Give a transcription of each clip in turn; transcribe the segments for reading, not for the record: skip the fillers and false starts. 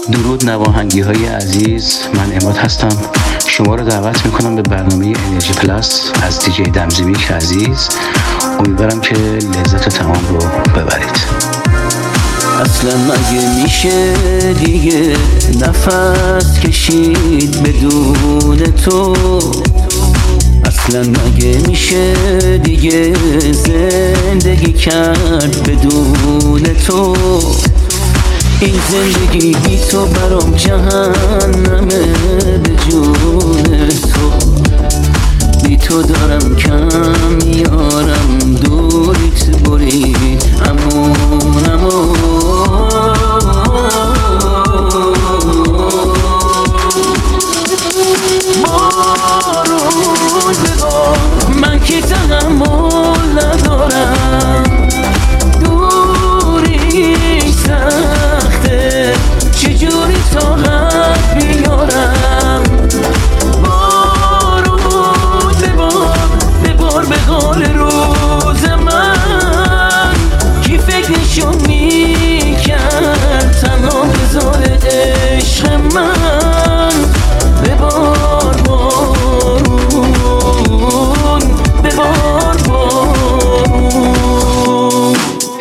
درود نواهنگی های عزیز، من عماد هستم. شما رو دعوت میکنم به برنامه انرژی پلاس از دیجی دمزمیک عزیز. امیدوارم که لذت تمام رو ببرید. اصلا مگه میشه دیگه نفس کشید بدون تو؟ اصلا مگه میشه دیگه زندگی کرد بدون تو؟ این زندگی بی تو برام جهنمه، به جون تو بی تو دارم کم میارم، دوریت برید امون امون. بارون ببار من که تحمل ندارم، دوری سخته چجوری طاقت بیارم. بارون ببار به حال روز من، کی فکرشو میکرد تنها بذار عشق من. ببار بارون ببار بارون.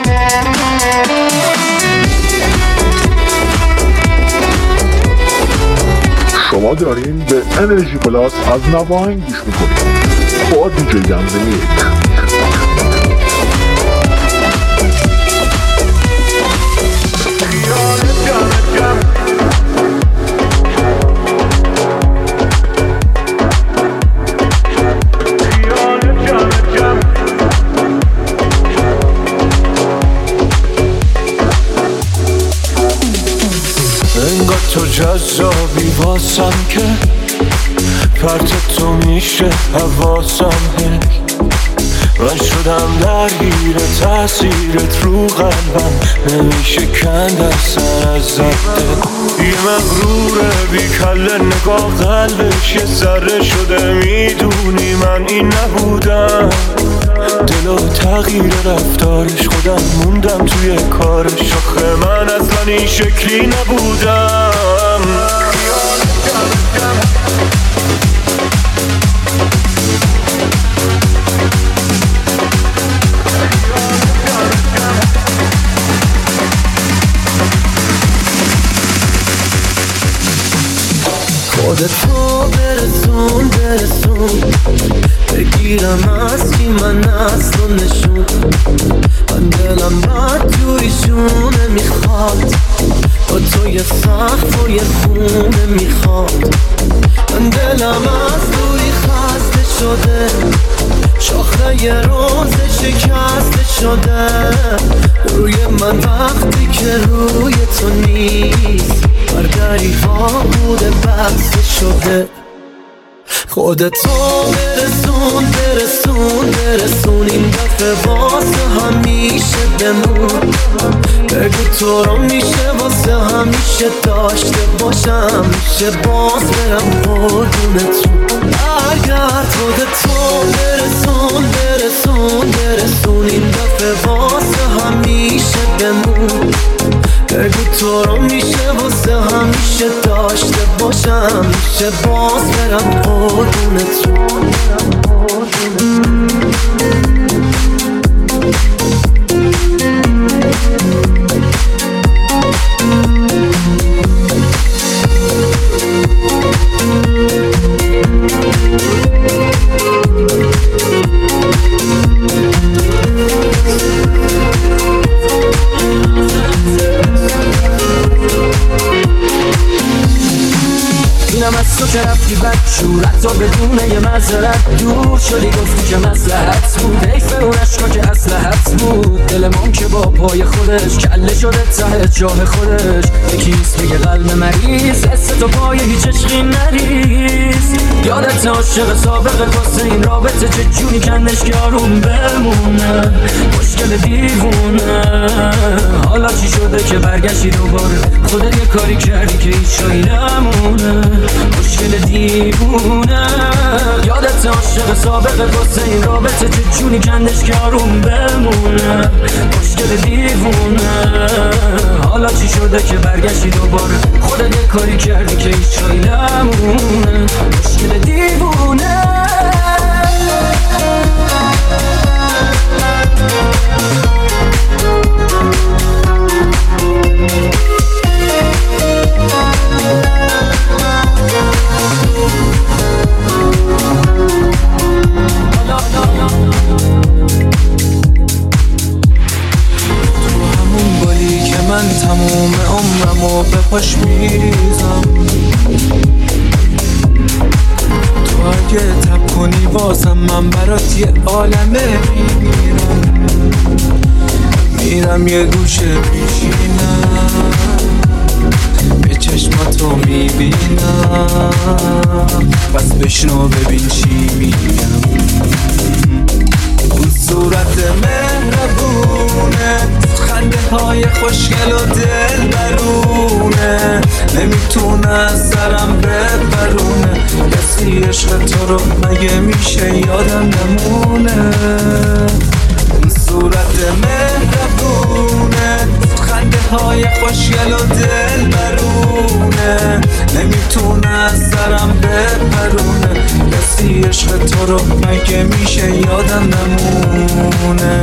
شما دارین به انرژی پلاس از نواهنگ گوش میکنید با دیجی دمزمیک. انگار تو جذابی واسم که پرت تو میشه حواسم هست. من شدم درگیر تأثیرت رو قلبم، نمیشه کند اصلا از زده. یه مغروره بی کله نگاه قلبش یه ذره شده، میدونی من این نبودم. دل و تغییر رفتارش خودم موندم توی کارش، آخه من اصلا این شکلی نبودم. خودتو برسون بگیرم از کی من اصلا نشون. من دلم بد جوریشونه میخواد، با تو یه سقف و یه خونه میخواد. من دلم از دوری خسته شده، شاخه یه روز شکسته شده. روی من وقتی که روی تو نیست، بر دریغا بوده بسته شده. خودتو برسون این دفعه واسه همیشه بمون. بگو تو رو میشه واسه همیشه داشته باشم، میشه باز برم قربونتون. برگرد خودتو برسون این دفعه واسه همیشه بمون. بگو تو رو میشه واسه همیشه داشته باشم، میشه باز برم قربونتون. اینم از تو که رفتی بد شورت تا بدون یه مذارت دور شدی، گفتی که مصلحت بود. حیف اون عشقا که اصلحت بود. دلمون که با پای خودش کله شده ته جاه خودش. یکیست بگه قلب مریض حس تو پای هیچ عشقی نریز. یادت عاشق سابقه واسه این رابطه چه جونی کندش که آروم بمونه. مشکل دیوونه حالا چی شده که برگشتی دوباره؟ خودت یه کاری کردی که هیچ جایی نمونه. مشکل دیوونه یادت عاشق سابقه واسه این رابطه چه جونی کندش که آروم بمونه. مشکل دیوونه حالا حالا چی شده که برگشتی دوباره؟ خودت یه کاری کردی که هیچ جایی نمونه، مشکل دیوونه. من تموم عمرمو به پاش میریزم، تو اگه تب کنی واسم من برات یه عالمه میرم یه گوشه میشینم به چشماتو میبینم، پس بشنو ببین چی میگم. اون صورت مهربونه، خنده های خوشگل و دل برونه، نمیتونه از سرم ببرونه. کسی عشق تو رو مگه میشه یادم نمونه؟ اون صورت مهربونه، خنده های خوشگل و دل برونه، نمیتونه از سرم ببرونه. کسی عشق تو رو مگه میشه یادم نمونه؟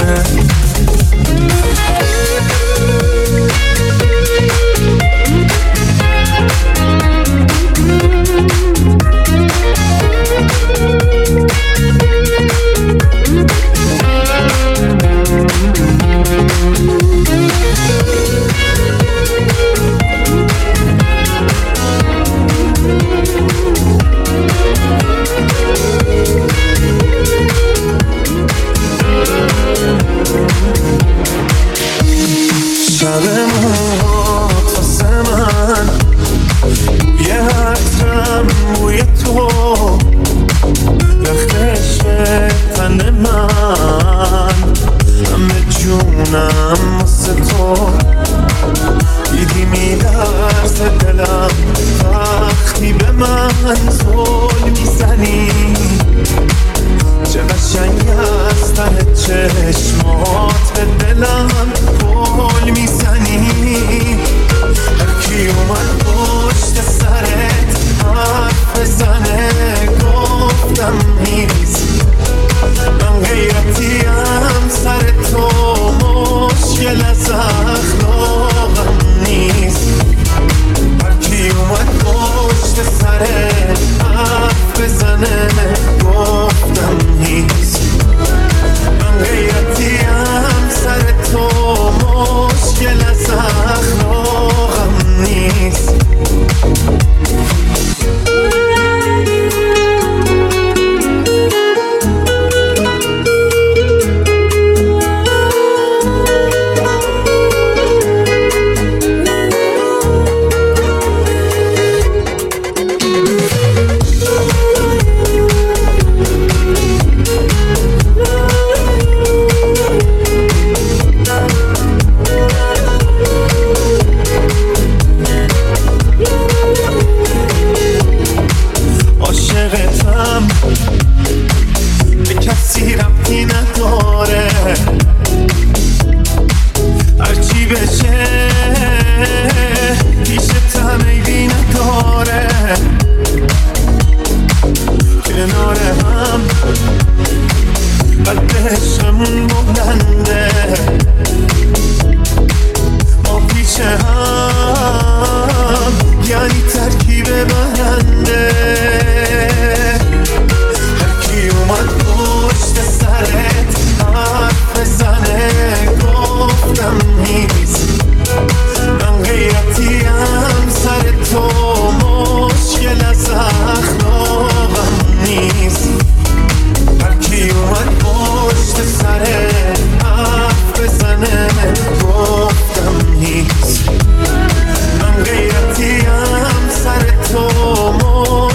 من غیرتیم سر تو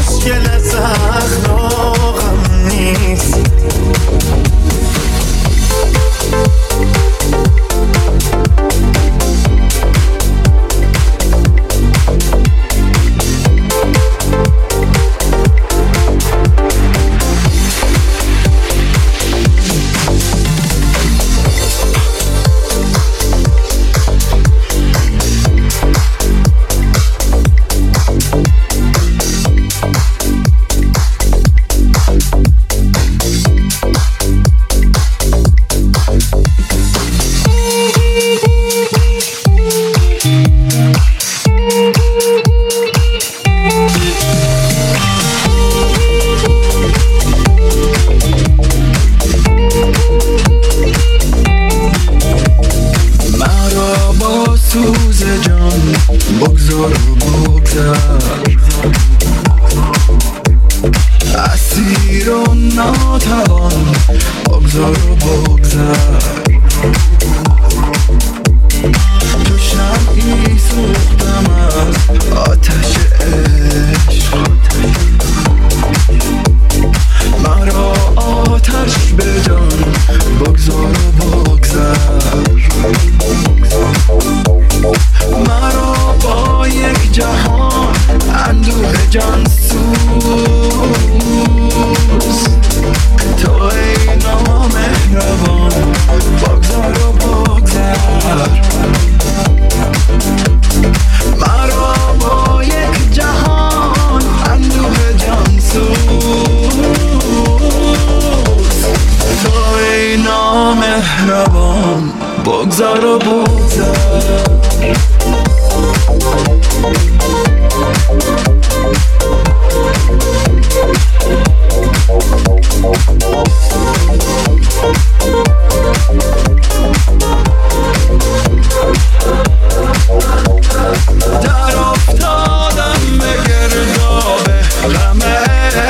بگذار و بگذر، اسیر و ناتوان، بگذار و بگذر. تو شمعی سوختم از آتش عشق، مرا آتش به جان، بگذار و بگذر. مرا با یک جهان اندوه جان سوز، تو ای نامهربان، بگذار و بگذر. مرا با یک جهان اندوه جان سوز، تو ای نامهربان، بگذار و بگذر. در افتادم به گرداب غمش،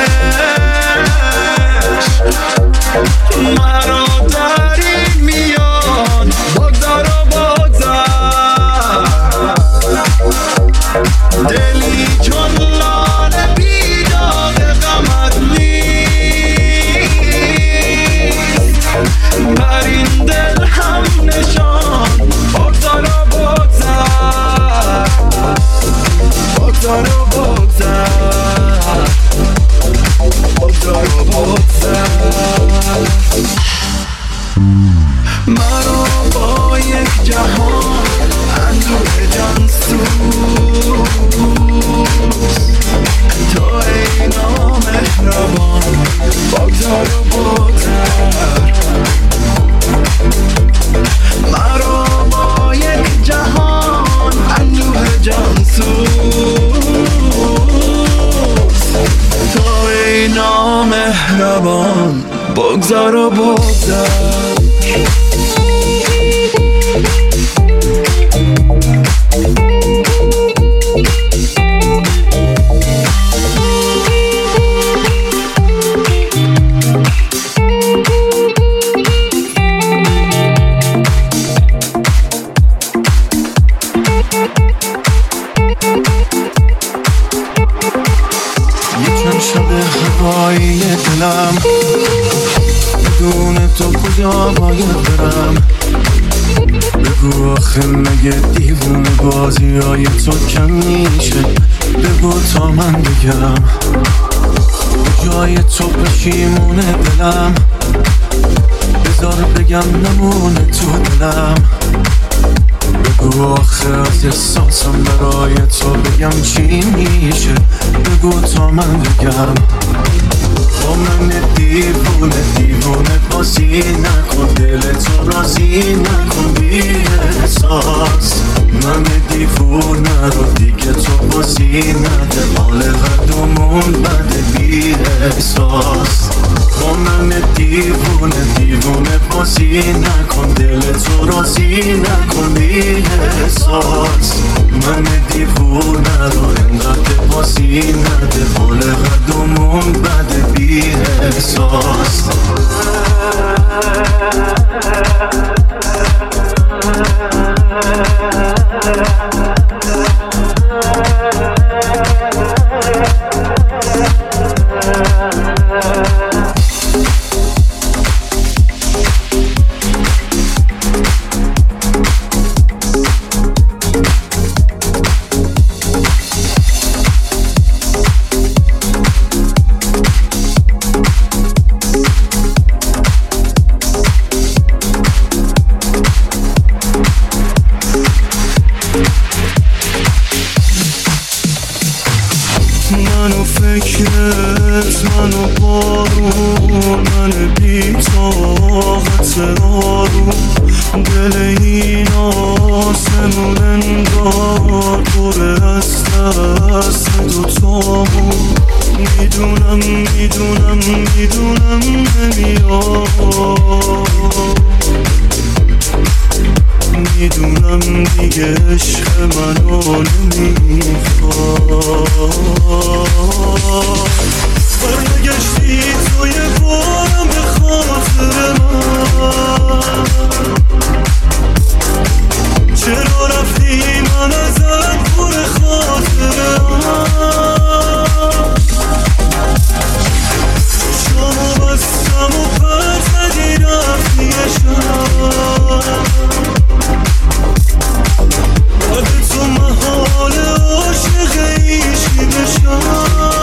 مرا در این میان، بگذار و بگذر. دلی چون لاله بیداد غمت نیست، بر این دل هم نشان، بگذار و بگذر. بگذار و بگذر، بگذار و بگذر. مرا با یک جهان اندوه جان سوز، تو ای نامهربان، بگذار و بگذر. مرا با یک جهان اندوه جان سوز، تو ای نامهربان، بگذار و بگذر. دلم بدون تو کجا باید برم؟ بگو آخه مگه دیوونه بازی های تو کم میشه؟ بگو تا من بگم جای تو پشیمونه دلم، بذار بگم نمونه تو دلم. بگو آخه از احساسم برای تو بگم چی میشه؟ بگو تا من بگم. با من دیوونه دیوونه بازی نکن، دل تو رازی نکن بی احساس. من دیوونه رو دیگه تو بازی نده، حال قدومون بده بی احساس. با من دیوونه دیوونه بازی نکن، دل تو رازی نکن بی احساس. من دیوونه رو انقدر بازی نده، حال قدومون بده بی احساس. منو فکرت، منو بارون، من بی طاقت آروم. دل این آسمون انگار پر از دست دوتامون. میدونم میدونم میدونم نمیاد، میدونم دیگه عشق منو نمیخواد. برنگشتی توی بارم به خاطر من، چرا رفتی من ازت پر خاطرم. شما بستم و پس زدی رفتی شب، بعد تو محال عاشق ایشی بشم.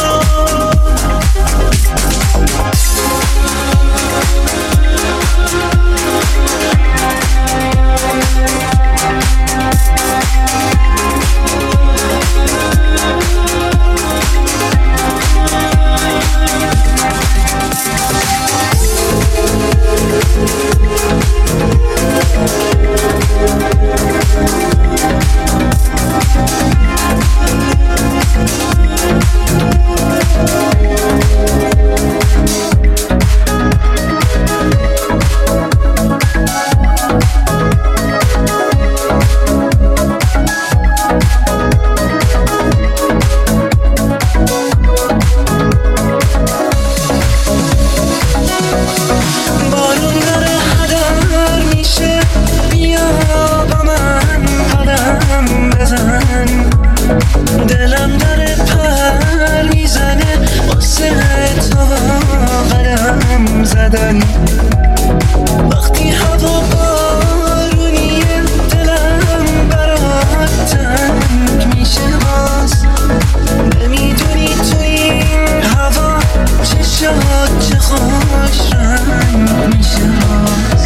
وقتی هوا بارونیه دلم برات تنگ میشه باز، نمیدونی تو این هوا چشات چه خوش رنگ میشه باز.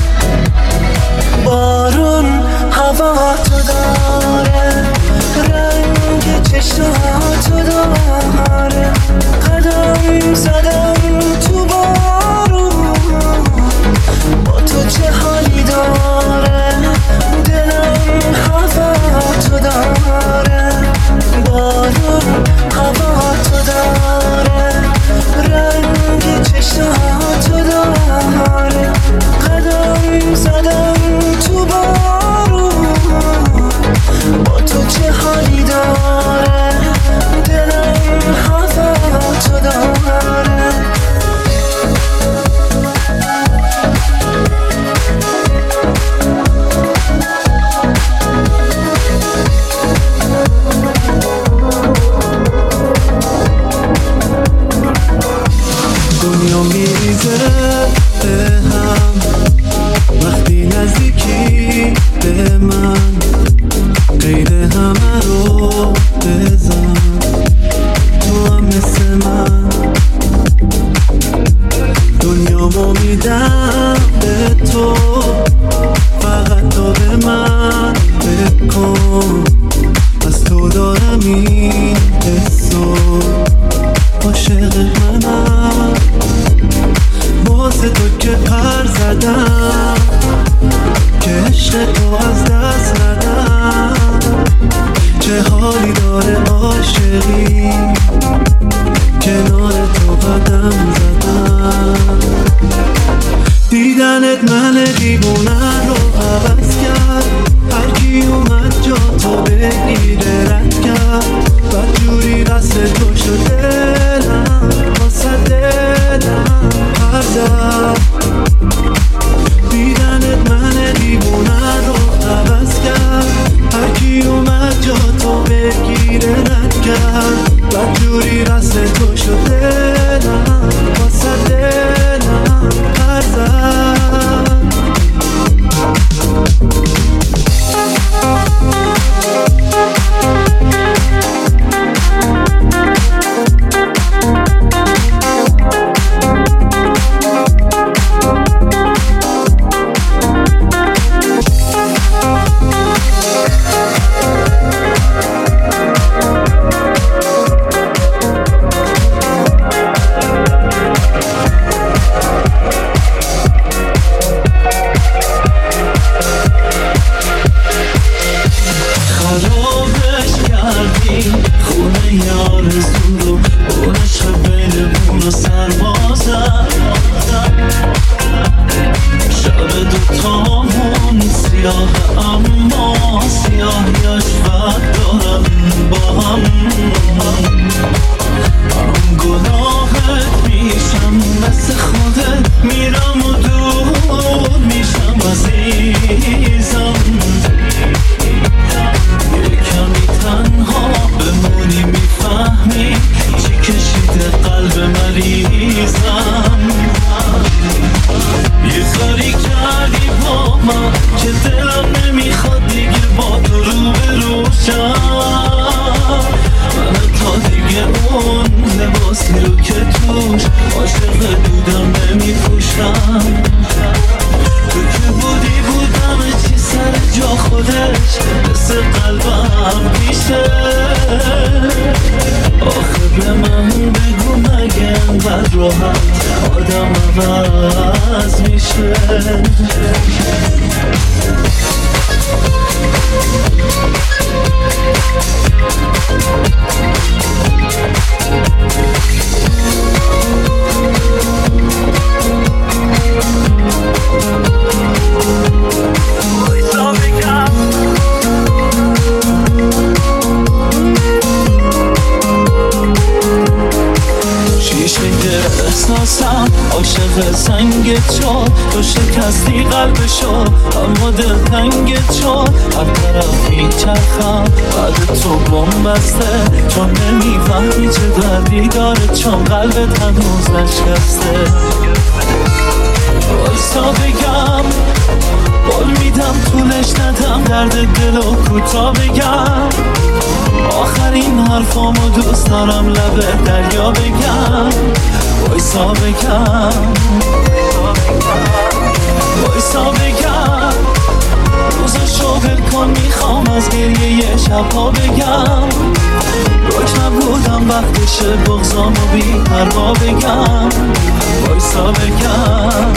بارون هوا تو داره، رنگ چشاتو داره، قدم زدم تو بارون، با تو چه حالی داره، دلم هوا تو داره. بارون هوا تو داره، رنگ چشاتو داره، قدم زدم تو بارون، با تو چه حالی داره، دلم هوا تو داره. دنیا میریزه به هم وقتی نزدیکی به من، غیر همه رو بزن تو هم مثل من. دنیامو میدم به تو، فقط تو به من بکن، از تو دارم این حسو، عاشق منم. واسه تو که پر زدم، که عشق تو از دست ندم. چه حالی داره عاشقی، کنار تو قدم زدم. دیدنت من دیوونه رو عوض کرد، هرکی اومد جا تو بگیره رد کرد. بدجوری قصد تو شد دلم، واسه دلم پر زد. دیدنت من دیوونه رو عوض کرد، هرکی اومد جا تو بگیره رد کرد. بدجوری قصد تو شد دلم، واسه دلم پر زد. دلتنگه چون هر طرف میچرخم بعد تو بم بسته چون نمیفهمی چه دردی داره چون قلبت هنوز نشکسته بایستا بگم قول میدم طولش ندم درد دل و کوتا بگم آخرین حرفامو دوست دارم لب دریا بگم بایستا بگم بایستا بگم روزشو ول کن میخوام از گریه شبها بگم روک نبودم وقتشه بغضامو بی پروا بگم بایستا بگم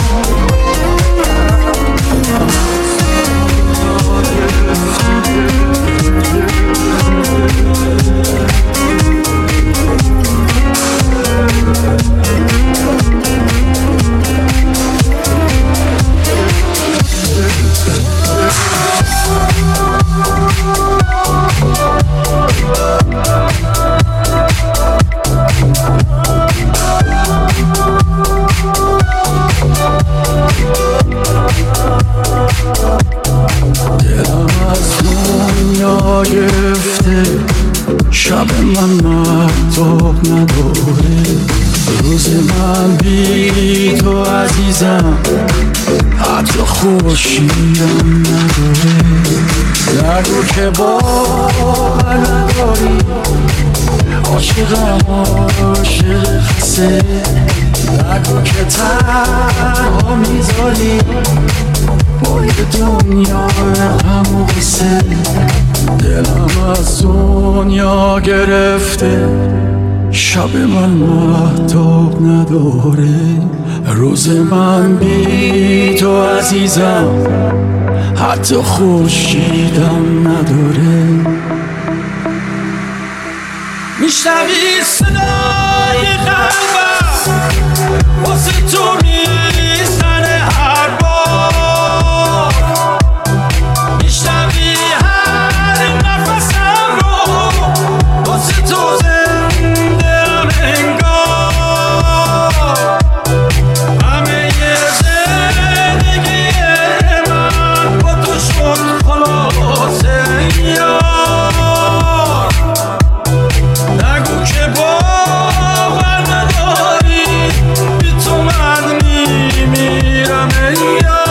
شب من مهتاب نداره روز من بی تو عزیزم حتی خورشیدم نداره نگو که باور نداری عاشقم عاشق خسته نگو که تنها میذاری بای دنیا همو قصه دلم از دنیا گرفته شب من مهتاب نداره روز من بی تو عزیزم حتی خورشیدم نداره میشنوی صدای قلبم واسه تو میزنه هر بار میشنوی هر نفسم رو واسه تو زنده انگار همه زندگی من با تو شد خلاصه یار نگو که باور نداری بی تو من میمیرم یار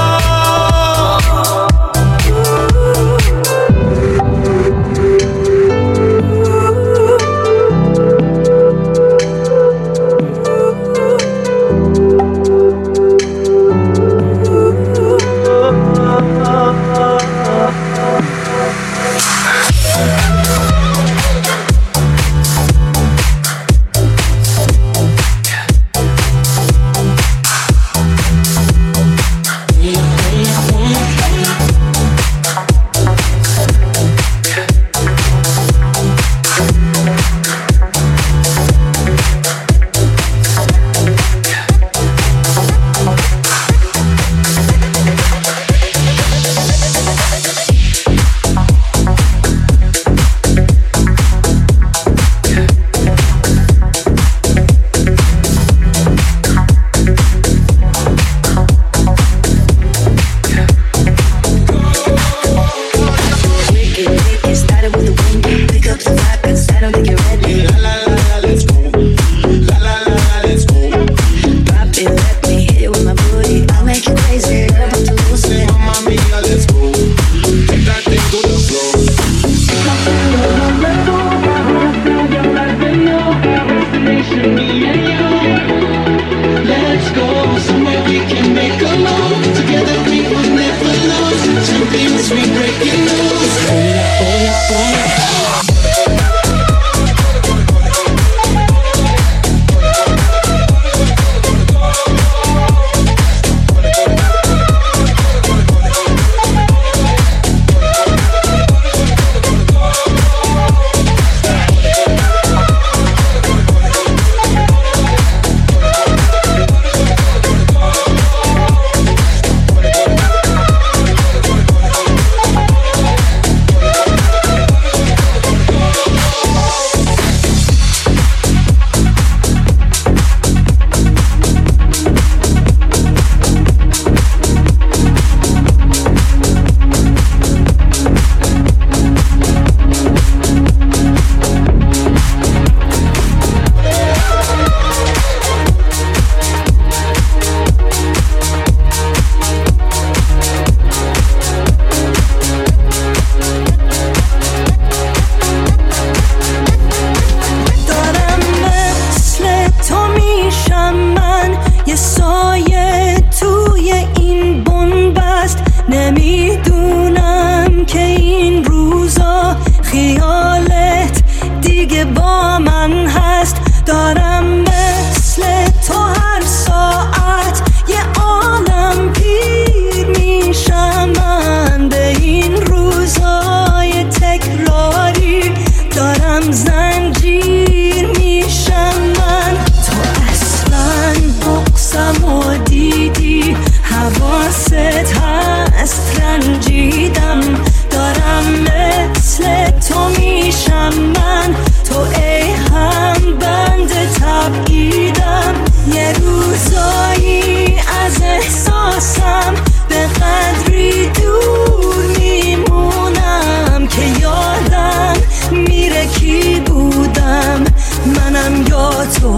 هم من تو ای هم بند تبعیدم یه روزایی از احساسم به قدری دور میمونم که یادم میره کی بودم منم یا تو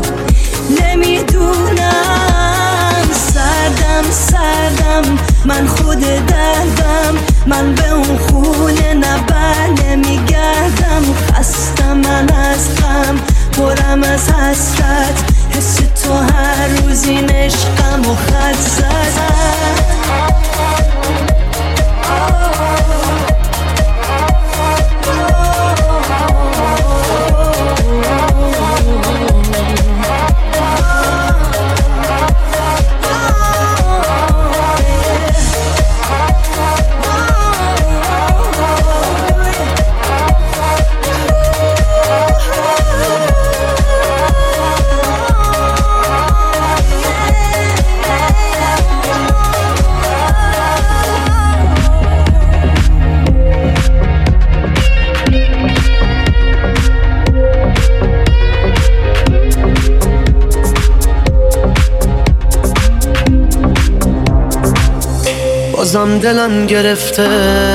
نمیدونم سردم من خود دردم من به اون خونه نبر نمیگردم خستم من از غم پرم از حسرت حس تو هر روز این عشقم و خط زدم بازم دلم گرفته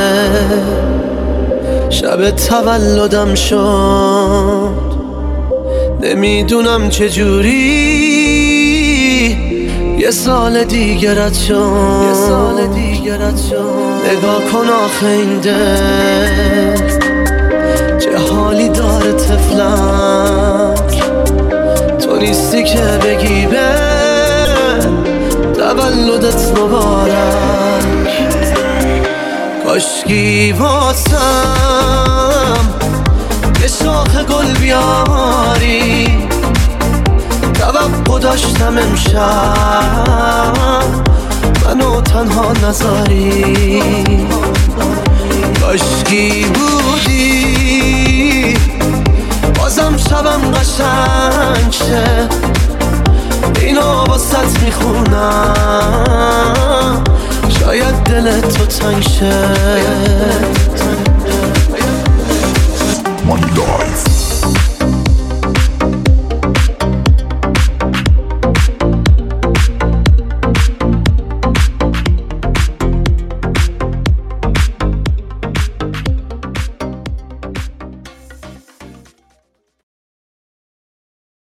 شب تولدم شد نمیدونم چجوری یه سال دیگرت شد نگاه کن آخه این دل چه حالی داره طفلک تو نیستی که بگی به تولدت مبارک کاشکی واسم یه شاخ گل بیاری توقع داشتم امشب منو تنها نذاری کاشکی بودی بازم شبم قشنگ شه اینو باست میخونم شاید دل تو تنگ شه Money Life